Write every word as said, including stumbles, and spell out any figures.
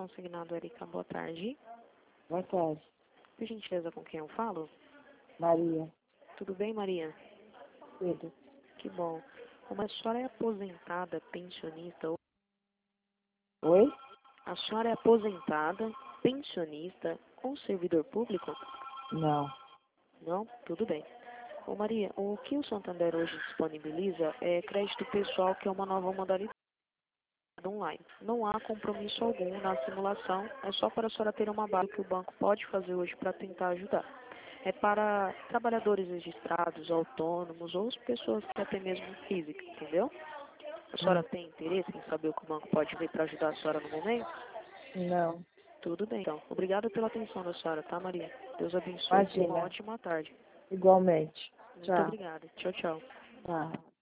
consignado, Erika. Boa tarde. Boa tarde. Por gentileza, com quem eu falo? Maria. Tudo bem, Maria? Tudo. Que bom. Uma senhora é aposentada, pensionista ou... Oi? A senhora é aposentada, pensionista ou servidor público? Não. Não? Tudo bem. Ô Maria, o que o Santander hoje disponibiliza é crédito pessoal, que é uma nova modalidade online. Não há compromisso algum na simulação, é só para a senhora ter uma base que o banco pode fazer hoje para tentar ajudar. É para trabalhadores registrados, autônomos ou as pessoas que até mesmo física, entendeu? A senhora Hum. tem interesse em saber o que o banco pode ver para ajudar a senhora no momento? Não. Tudo bem, então. Obrigada pela atenção da senhora, tá, Maria? Deus abençoe e uma Imagina. ótima tarde. Igualmente. Muito Tchau. obrigada. Tchau, tchau. Tchau.